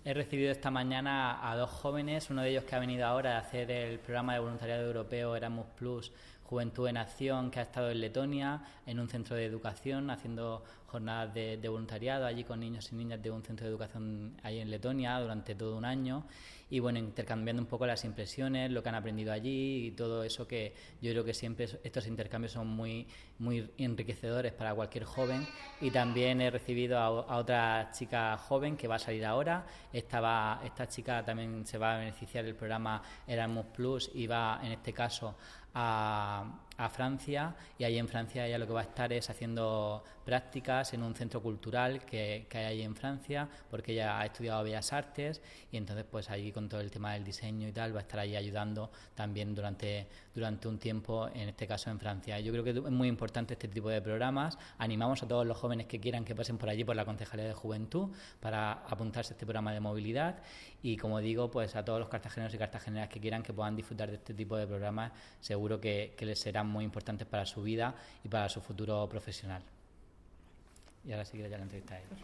He recibido esta mañana a 2 jóvenes, uno de ellos que ha venido ahora a hacer el programa de voluntariado europeo Erasmus Plus Juventud en Acción, que ha estado en Letonia, en un centro de educación, haciendo jornadas de voluntariado allí con niños y niñas de un centro de educación ahí en Letonia durante todo un año. Y bueno, intercambiando un poco las impresiones, lo que han aprendido allí y todo eso, que yo creo que siempre estos intercambios son muy enriquecedores para cualquier joven. Y también he recibido a otra chica joven que va a salir ahora. Esta chica también se va a beneficiar del programa Erasmus Plus y va, en este caso, a Francia, y allí en Francia ella lo que va a estar es haciendo prácticas en un centro cultural que hay allí en Francia, porque ella ha estudiado Bellas Artes, y entonces pues allí con todo el tema del diseño y tal va a estar allí ayudando también durante un tiempo, en este caso en Francia. Yo creo que es muy importante este tipo de programas. Animamos a todos los jóvenes que quieran que pasen por allí, por la Concejalía de Juventud, para apuntarse a este programa de movilidad, y como digo, pues a todos los cartageneros y cartageneras que quieran que puedan disfrutar de este tipo de programas, seguro que les serán muy importantes para su vida y para su futuro profesional. Y ahora sí que ya la entrevista a ellos.